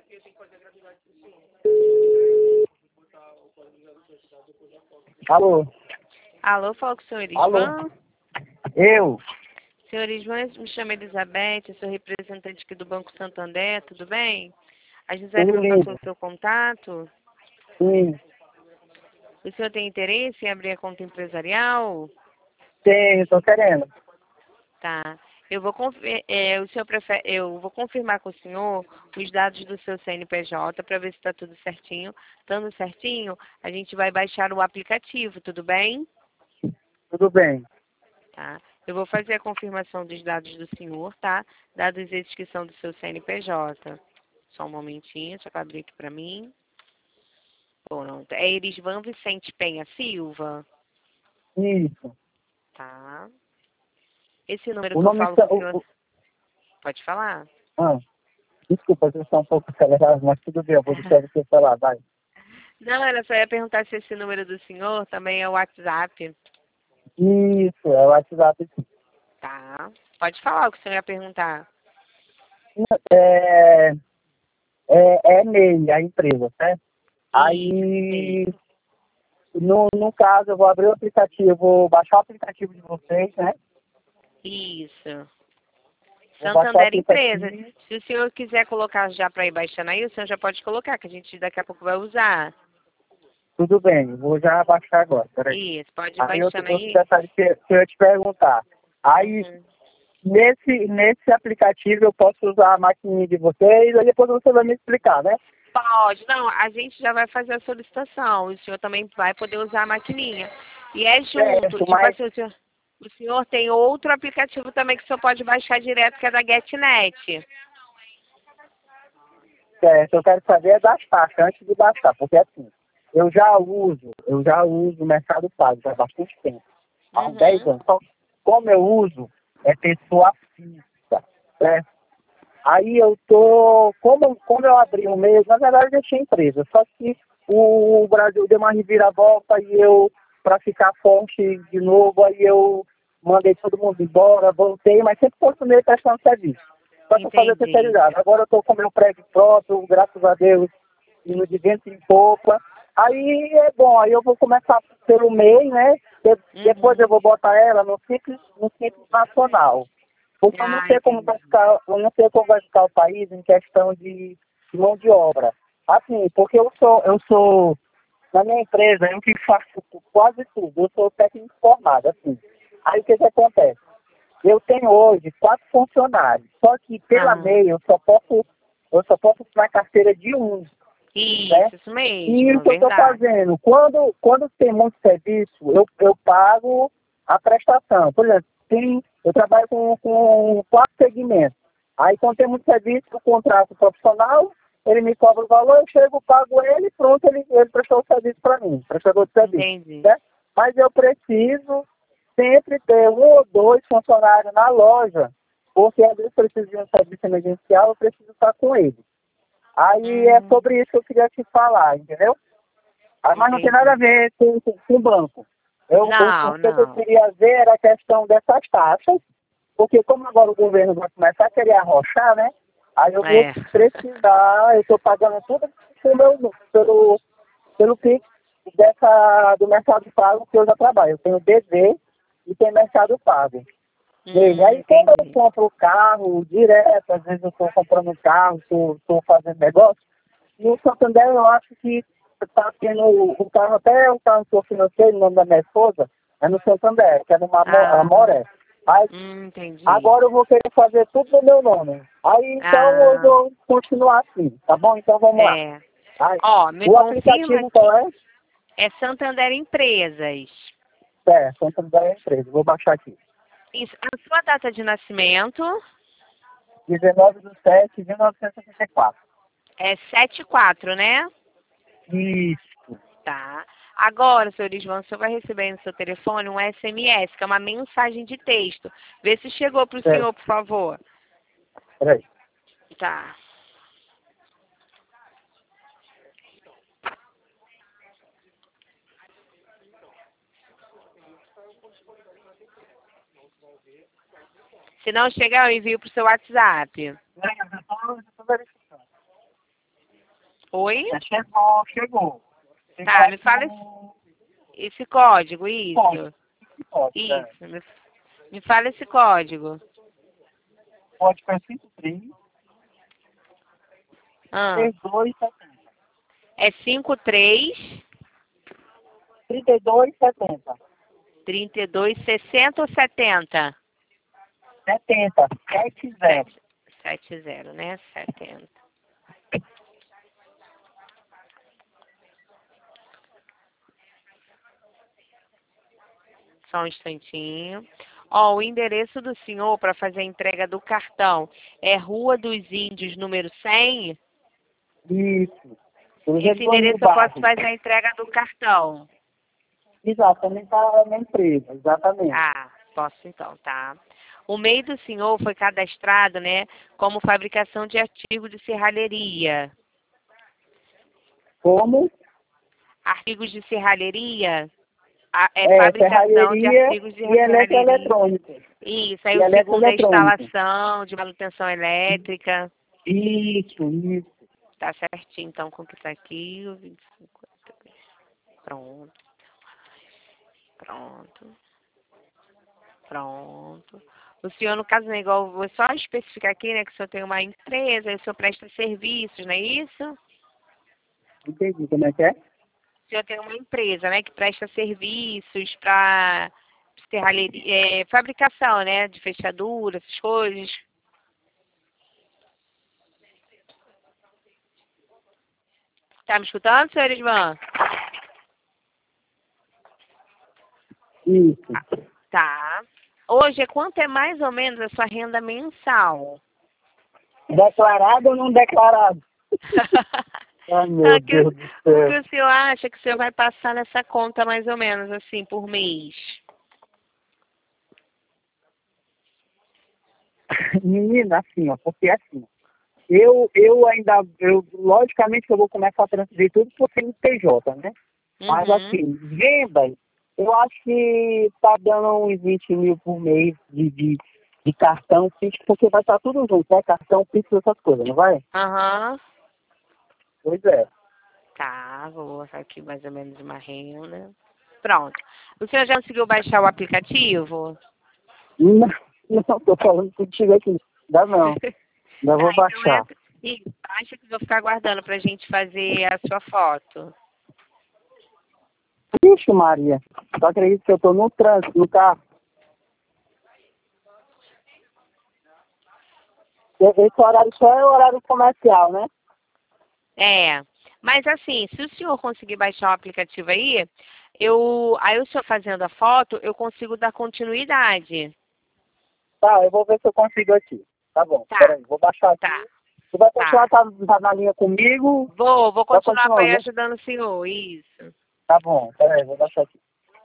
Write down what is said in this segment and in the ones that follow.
Alô? Alô, fala com o senhor Alô? Irisvan. Eu? Senhor Irisvan, me chamo Elizabeth, eu sou representante aqui do Banco Santander, tudo bem? A Gisele Tudo me passou lindo. o seu contato. Sim, O senhor tem interesse em abrir a conta empresarial? tenho, tô querendo. Tá. Eu vou, eu vou confirmar com o senhor os dados do seu CNPJ para ver se está tudo certinho. Estando certinho, a gente vai baixar o aplicativo, tudo bem? Tudo bem. Tá. Eu vou fazer a confirmação dos dados do senhor, tá? Dados esses que são do seu CNPJ. Só um momentinho, deixa eu abrir aqui para mim. Pronto. É Irisvan Vicente Penha Silva? Isso. Tá. Esse número O que eu nome... falo com o senhor... Pode falar? Ah, desculpa, eu estou um pouco acelerado, mas tudo bem, eu vou deixar você falar, vai. Não, era só ia perguntar se esse número do senhor também é o WhatsApp. Isso, é o WhatsApp. Sim. Tá. Pode falar o que o senhor ia perguntar. É, é MEI, a empresa, certo? Isso. Aí, no caso, eu vou abrir o aplicativo, vou baixar o aplicativo de vocês, né? Isso. Vou baixar o Santander Empresa. aplicativo. Se o senhor quiser colocar já para ir baixando aí, o senhor já pode colocar, que a gente daqui a pouco vai usar. Tudo bem, vou já baixar agora, peraí. Isso, pode ir Aí baixando outro aí. detalhe que eu ia te perguntar. Aí, Uhum. nesse aplicativo eu posso usar a maquininha de vocês, aí depois você vai me explicar, né? Pode. Não, a gente já vai fazer a solicitação. O senhor também vai poder usar a maquininha. E é junto. Certo, Tipo mas assim, o senhor tem outro aplicativo também que o senhor pode baixar direto, que é da GetNet. certo, eu quero saber é das taxas antes de baixar, porque assim, eu já uso o Mercado Pago há bastante tempo, há uns 10 Uhum. anos. Então, como eu uso, é pessoa física, certo? Aí eu tô, como eu abri um mês, na verdade eu deixei empresa, só que o Brasil deu uma reviravolta e eu, para ficar forte de novo, aí eu mandei todo mundo embora, voltei, mas sempre continuei prestando serviço. Só que eu fazia Entendi. terceirizado. Agora eu tô com meu prédio próprio, graças a Deus, indo de vento em popa. Aí é bom, aí eu vou começar pelo MEI, né? Depois eu Uhum. vou botar ela no Simples Nacional. Porque eu não Ah, sei como vai entendi. ficar, eu não sei como vai ficar o país em questão de mão de obra. Assim, porque eu sou, na minha empresa, eu que faço quase tudo, eu sou técnico formado, assim. Aí o que acontece? Eu tenho hoje 4 funcionários, só que pela Ah, MEI eu só posso na carteira de um, né? isso E mesmo, o é que eu estou verdade. fazendo? Quando tem muito serviço, eu pago a prestação. Por exemplo, eu trabalho com 4 segmentos. Aí quando tem muito serviço, eu contrato o profissional, ele me cobra o valor, eu chego, pago ele, pronto, ele prestou o serviço para mim, prestador de serviço. Entendi. Né? Mas eu preciso sempre ter um ou dois funcionários na loja, porque às vezes preciso de um serviço emergencial, eu preciso estar com ele. Aí é Hum, sobre isso que eu queria te falar, entendeu? Ah, mas não tem nada a entendi. ver com o banco. O Não, que eu não. queria ver era a questão dessas taxas, porque como agora o governo vai começar a querer arrochar, né? Aí eu vou É. precisar, eu estou pagando tudo pelo Pix do Mercado Pago que eu já trabalho. Eu tenho DV e tenho Mercado Pago. Veja, aí quando eu Entendi. compro o carro direto, às vezes eu estou comprando um carro, estou fazendo negócio, no Santander eu acho que está tendo o carro, até o carro que eu financei, no nome da minha esposa, é no Santander, que é numa Ah, Amoré. Aí entendi. agora eu vou querer fazer tudo no meu nome. Aí então eu Ah, vou continuar assim, tá bom? Então vamos lá. é. Aí, Ó, me o confirma aplicativo que qual é? é Santander Empresas. É, Santander é a empresa, vou baixar aqui. Isso. A sua data de nascimento 19/7/1964. é 74, né? Isso. Tá. Agora, senhor Isvan, o senhor vai receber aí no seu telefone um SMS, que é uma mensagem de texto. Vê se chegou para o É, senhor, por favor. peraí. Tá. Se não chegar, eu envio para o seu WhatsApp. Já tô verificando. Oi? Chegou, chegou. Tá, me fala esse código, Pode, isso. pode, Isso, me fala esse código. pode para 53, Ah, 32, 70. é 53 32, 70. 32 60 ou 70? 70, 70. 70, né? 70. Só um instantinho. Ó, o endereço do senhor para fazer a entrega do cartão é Rua dos Índios, número 100? Isso. Eu Esse estou no endereço eu posso bairro. fazer a entrega do cartão. Exatamente, está na empresa, exatamente. Ah, posso então, tá. O MEI do senhor foi cadastrado, né, como fabricação de artigos de serralheria. Como? Artigos de serralheria é É, fabricação de ferralheria artigos de e serralheria. eletroeletrônica. Isso, aí E o segundo é eletroeletrônica. instalação de manutenção elétrica. Isso. Tá certinho, então, com o que tá aqui, o 25. Pronto, pronto, pronto. O senhor, no caso, né, igual, vou só especificar aqui, né, que o senhor tem uma empresa, o senhor presta serviços, não é isso? Entendi como é que é? O senhor tem uma empresa, né, que presta serviços para serralheria, fabricação, né, de fechadura, essas coisas. Tá me escutando, senhor Isvan? Isso. Tá. Hoje, quanto é mais ou menos a sua renda mensal? Declarado ou não declarado? Ai, Não, meu Deus do o céu. que o senhor acha que o senhor vai passar nessa conta mais ou menos, assim, por mês? Menina, assim, ó, porque assim, logicamente que eu vou começar a transferir tudo por CNPJ, né? Mas Uhum. assim, vendas, eu acho que tá dando uns 20 mil por mês de cartão Pix, porque vai estar tudo junto, né? Cartão Pix, essas coisas, não vai? Aham. Pois é. Tá, vou botar aqui mais ou menos uma renda. Pronto. O senhor já conseguiu baixar o aplicativo? Não, não, tô falando contigo aqui. Dá não. Ainda Tá, vou então baixar. baixa que eu vou ficar aguardando pra gente fazer a sua foto. Ixi, Maria, tu acredita que eu tô no trânsito, no carro? Esse horário só é horário comercial, né? É. Mas assim, se o senhor conseguir baixar o aplicativo aí, aí o senhor fazendo a foto, eu consigo dar continuidade. Tá, eu vou ver se eu consigo aqui. Tá bom, Tá, peraí, vou baixar tá, aqui. Tu vai continuar, tá. tá na linha comigo? Vou Vai continuar continuar, aí né? ajudando o senhor, isso. Tá bom, peraí, vou baixar aqui.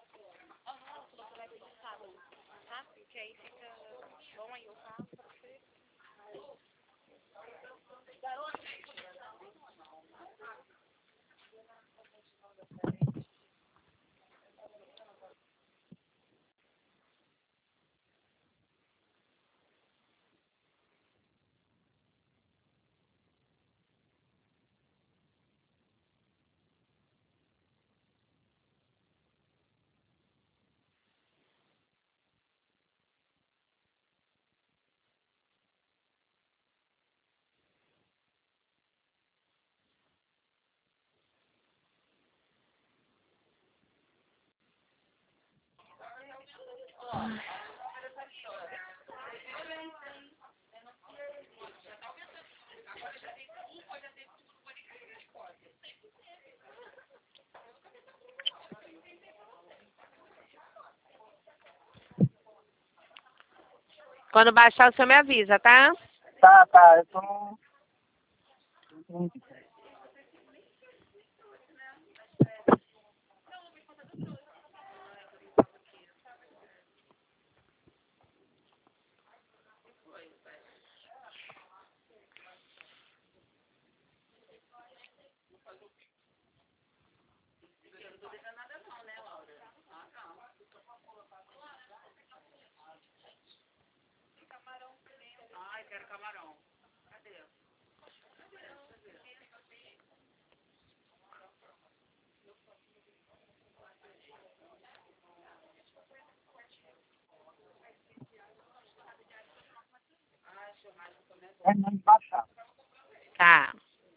Quando baixar, o senhor me avisa, tá? Tá, eu tô... terminando de baixar. Tá.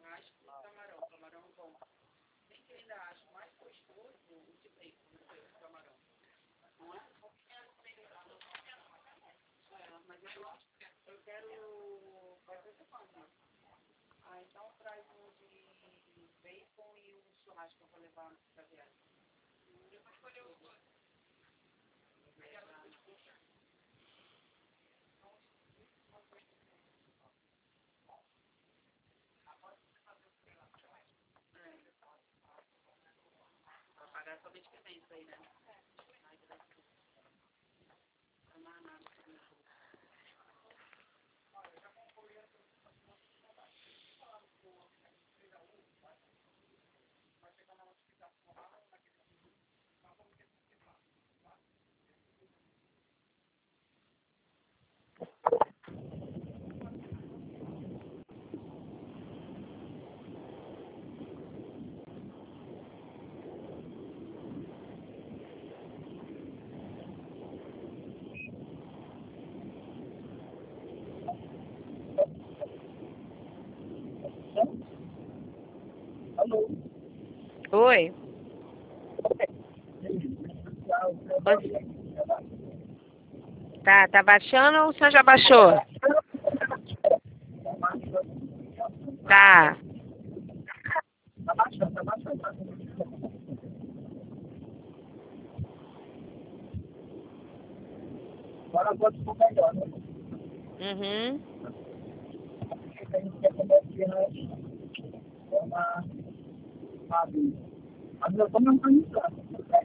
Alô? Oi. Você- Tá baixando ou o senhor já baixou? Tá. Tá baixando, tá baixando. Agora pode ficar melhor, né? Uhum. Porque a gente quer comerciante, sabe? Mas eu tô não organizando.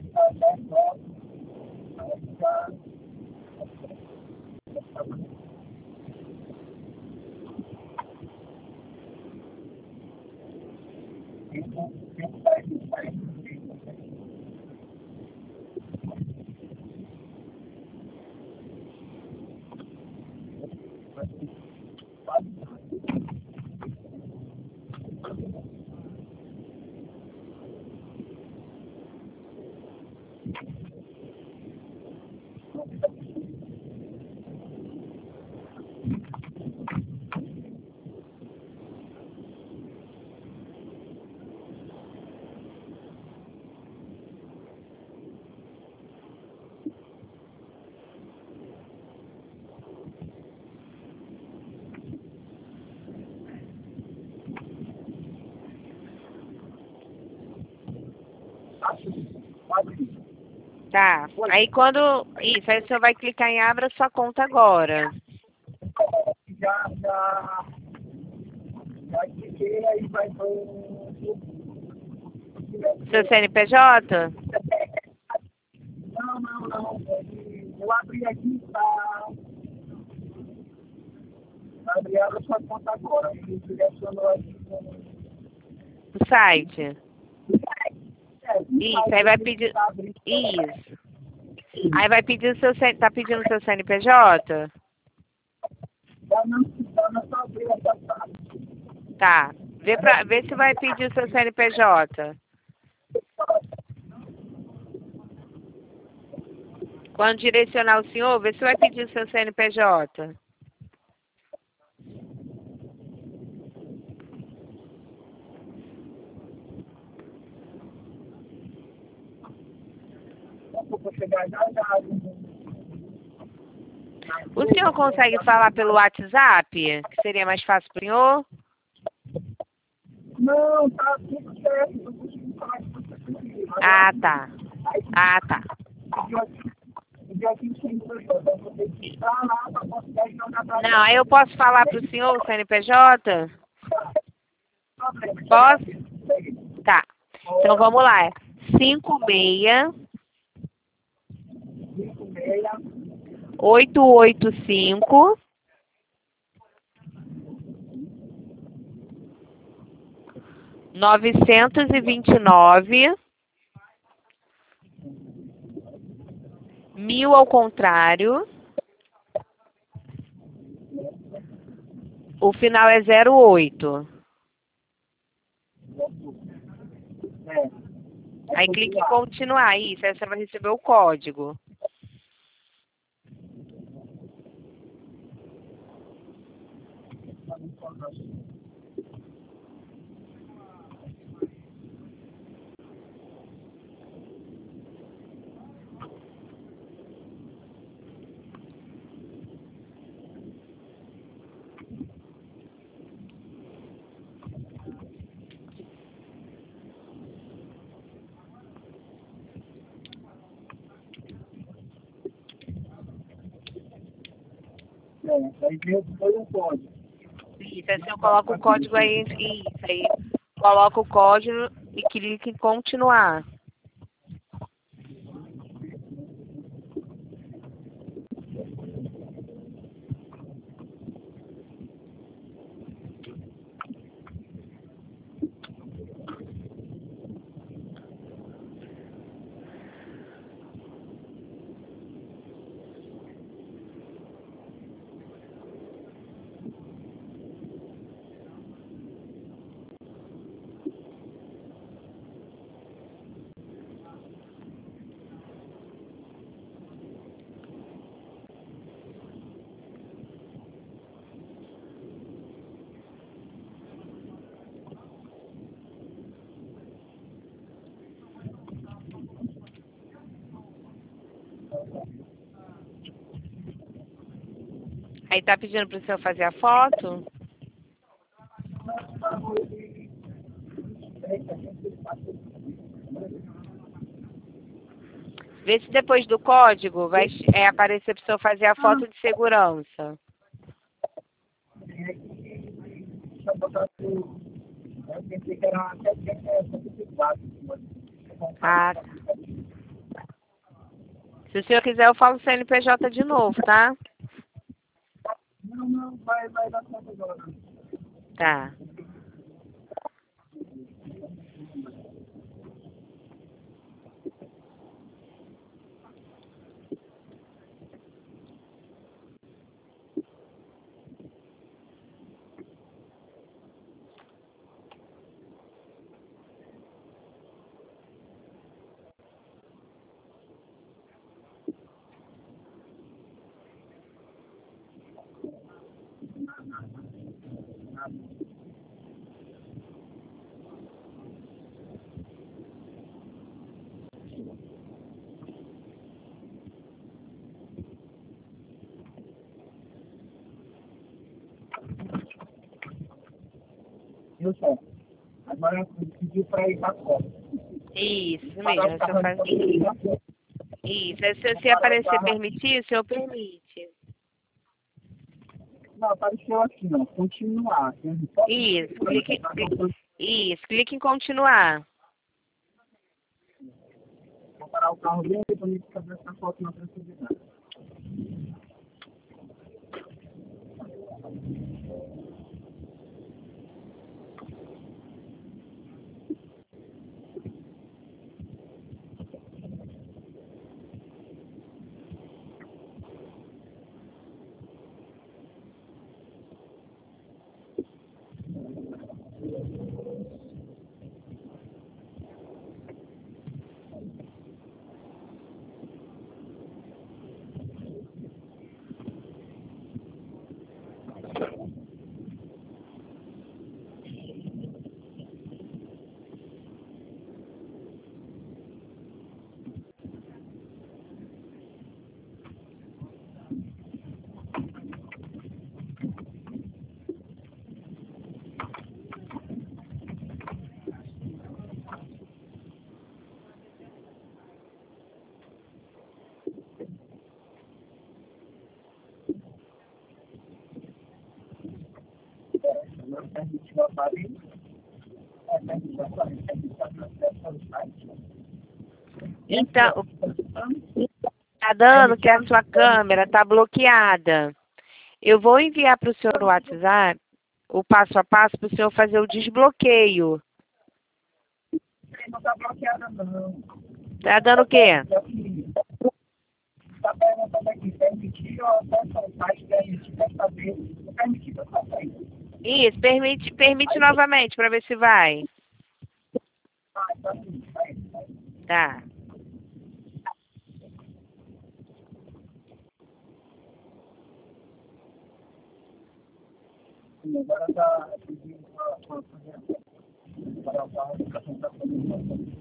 Tá. Aí quando. Isso, aí o senhor vai clicar em abra sua conta agora. Já cliquei, aí vai pro... Seu CNPJ? Não. Eu abri aqui para abrir a sua conta agora. Ele selecionou aqui. O site. Isso, aí vai pedir. Isso. Aí vai pedir o seu tá pedindo o seu CNPJ? Não só abrir essa sala. Tá. Vê se vai pedir o seu CNPJ. Quando direcionar o senhor, vê se vai pedir o seu CNPJ. Vou chegar já. O senhor consegue falar pelo WhatsApp? Que seria mais fácil para o senhor? Não, tá tudo certo. Eu consigo falar com você. Ah, tá. Ah, tá. Pediu aqui sem pessoas. Então, vou ter que entrar lá para conseguir jogar para Não, aí eu posso falar para o senhor o CNPJ? Posso? Tá. Então vamos lá. 56 885 929 1000 ao contrário. O final é 08. Aí clique em continuar. Isso, aí você vai receber o código. Aí foi um código. Isso, aí você coloca o código aí, isso aí. Coloca o código e clica em continuar. Aí tá pedindo pro senhor fazer a foto? Vê se depois do código vai aparecer pro senhor fazer a foto de segurança. Eu pensei que era até 74. Ah, tá. Se o senhor quiser, eu falo CNPJ de novo, tá? Não, vai dar conta agora. Tá. Wilson, agora eu pedi para ir para a Copa. Isso mesmo. O senhor faz isso. Isso. Aí, se aparecer permitir, o senhor permite. Não, apareceu aqui, ó. Continuar. Isso. Clique em continuar. Vou parar o carro bem para mim fazer essa foto na tranquilidade. Agora permitiu o aparelho. Permitiu o aparelho. Então, tá dando que a sua câmera tá bloqueada. Eu vou enviar para o senhor no WhatsApp o passo a passo para o senhor fazer o desbloqueio. Não está bloqueada, não. Tá dando o quê? Está perguntando aqui, permitir o acesso ao site, permitir desta vez, permitir eu só tenho. Isso, permite novamente para ver se vai. Tá. sim, agora está pedindo para fazer para a educação da família.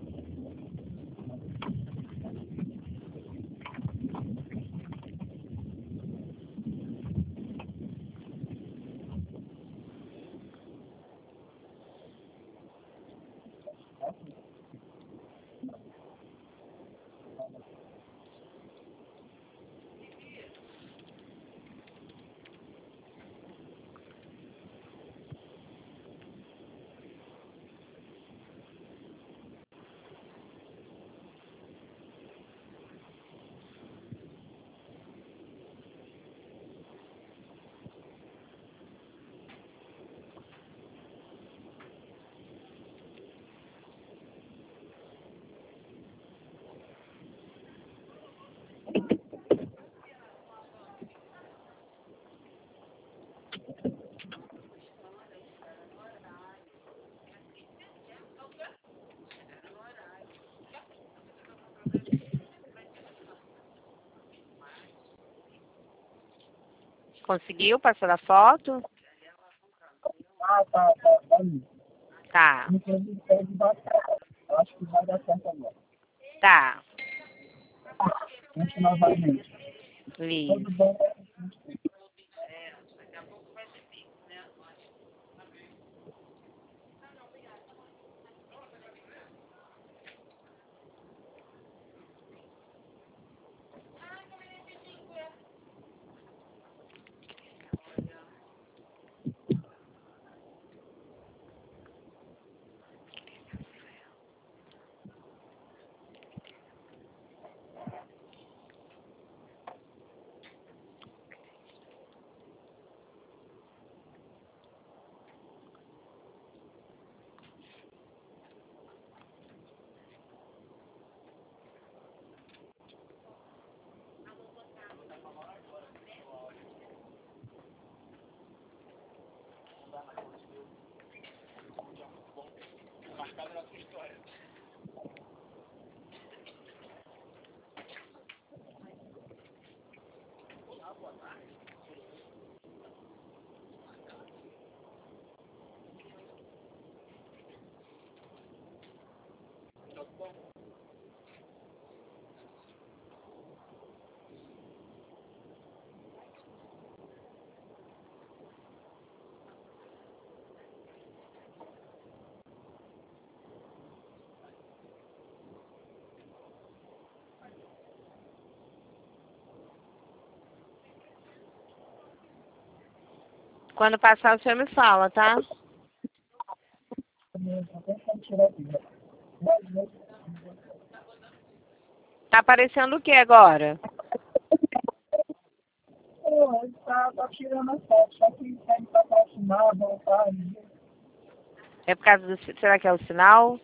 Conseguiu passar a foto? Tá. Tá. Inclusive, pede bastante. Eu acho que vai dar certo agora. Tá. Gente, novamente. Listo. Tudo bom? Quando passar, o senhor me fala, tá? Tá aparecendo o que agora? Ele tá tirando a foto, só que pede para aproximar, voltar. É por causa do... Será que é o sinal?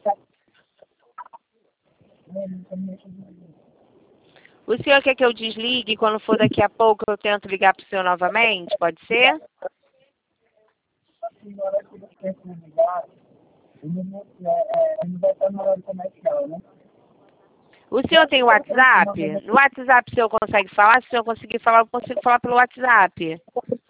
O senhor quer que eu desligue? Quando for daqui a pouco, eu tento ligar pro senhor novamente? Pode ser? Assim, na hora que você tem que ligar, ele não vai estar na hora comercial, né? O senhor tem WhatsApp? No WhatsApp o senhor consegue falar? Se o senhor conseguir falar, eu consigo falar pelo WhatsApp.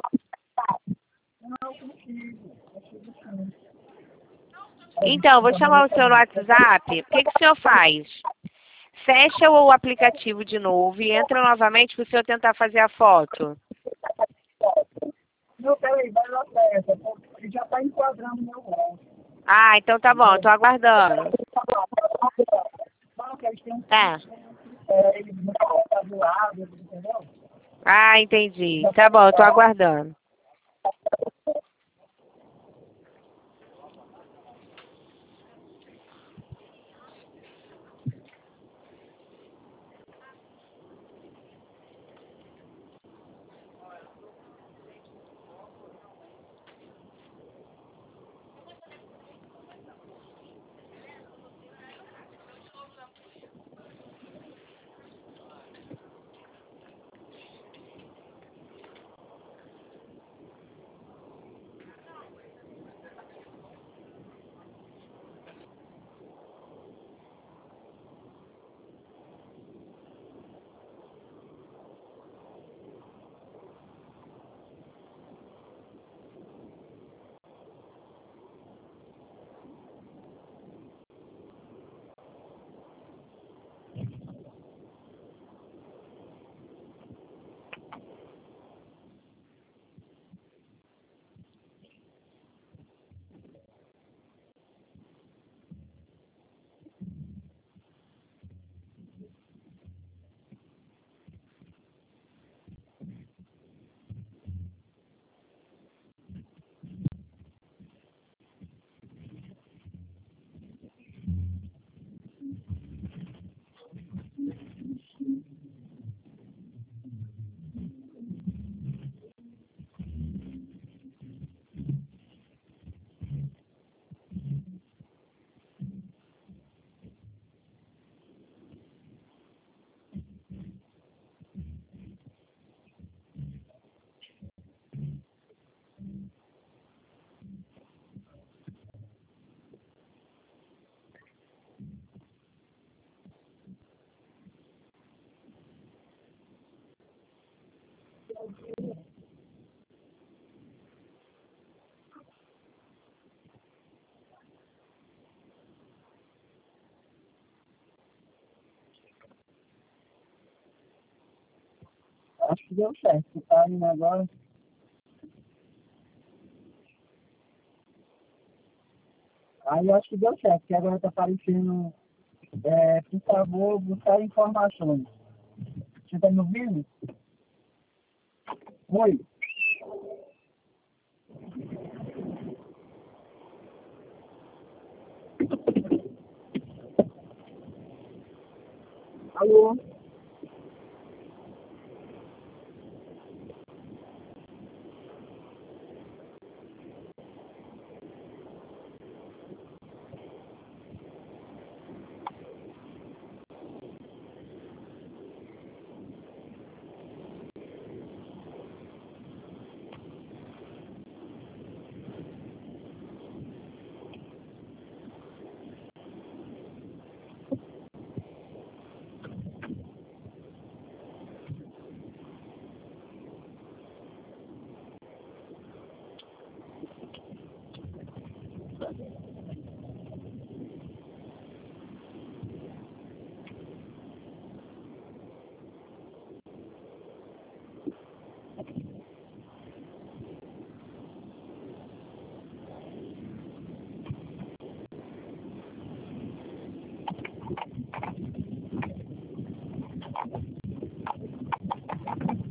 Não, consigo sim. Então, vou chamar o senhor no WhatsApp. O que o senhor faz? Fecha o aplicativo de novo e entra novamente para o senhor tentar fazer a foto. Não, peraí, vai lá perto, ele já está enquadrando meu rosto. Ah, então tá bom, estou aguardando. Não, que eles têm um Tá. ele está do lado, entendeu? Ah, entendi. Tá bom, estou aguardando. que deu certo. Tá indo agora. Aí eu acho que deu certo, que agora tá aparecendo, por favor, buscar informações. Você tá me ouvindo? Oi.